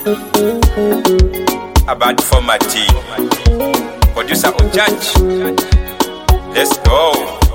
About formatting. Producer Ojaj. Let's go.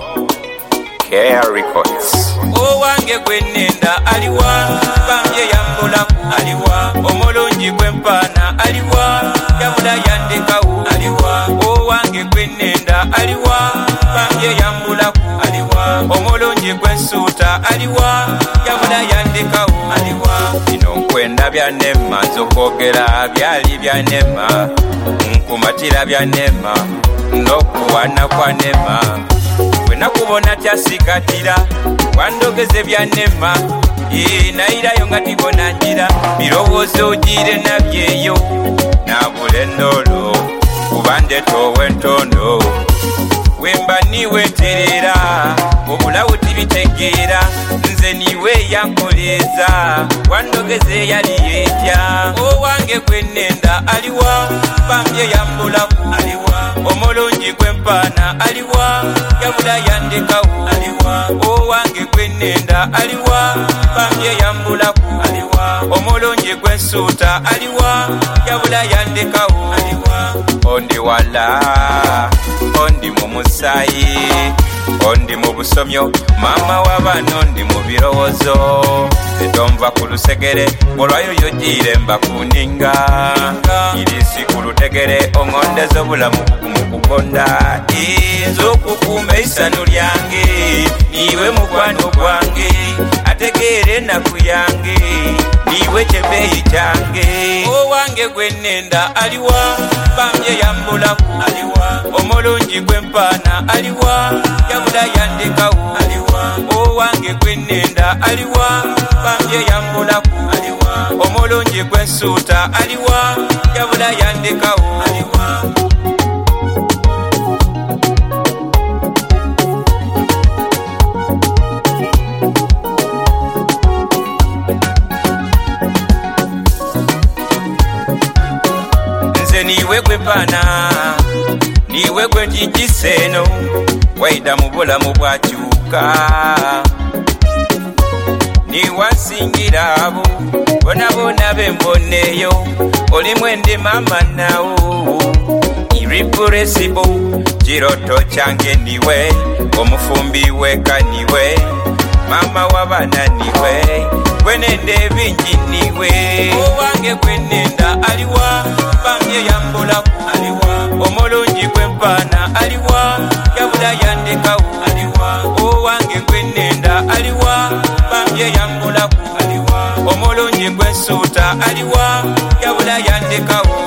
Care Records. Oh, wange gwenenda aliwa, bambye yambola aliwa, omolonji gwempana aliwa, yabula yandekawo aliwa. Oh, wange gwenenda aliwa, bambye yambola aliwa, omolonji gwensuta aliwa, yabula yandekawo aliwa. Bino nkwenda byanema zokwogera byali byanema, nkumatira byanema n'okuwana kwa nema. Nakubona tyasikatira wandogeze byanema nairayo nga tibona njira birowoozo ogire nabyeyo nabule nnolo kuba ndetoowe ntondo wemba niwe nterera obulawo tibitegeera nze niwe yankoleeza wandogeze yali yetya owange gwenenda aliwa bambye yambulaku aliwa omolonji gwempana aliwa yabula yandekawo aliwa owange gwenenda aliwa bambye yambulaku aliwa omolonji gwensuuta aliwa yabula yandekawo aliwa ondi wala ondi mumusayi ondi mu busomyo mama w'abaana ndi mu birowoozo etonva ku lusegere olwayo yogire mba kuninga irisi ku lutegere oŋondeza obulamu mu kugonda nze okukuuma essano lyange niwe mukwano gwange ategeere ennaku yange niwe kyebeeyi kyange owange gwenenda aliwa bambye yambulaku aliwa omolonji gwempana aliwa yabula yandekawo aliwa owange gwenenda aliwa bambye yambulaku aliwa omolonji gwensuuta aliwa yabula yandekawo aliwa nze niwe gwempana niwe gwe njigiseeno waida mu bulamu bwakyuka niwansingira abo bonabona bemboneeyo olimu endi mama nawo irrepressible kiroto kyange niwe omufumbi weka niwe mama w'abaana niwe gwenenda ebingi niwe owange gwenenda aliwa bambye yambulaku aliwa omolonji gwempana aliwa yabula yandekawo aliwa owange gwenenda aliwa bambye yambulaku aliwa omolonji gwensuuta aliwa yabula yandekawo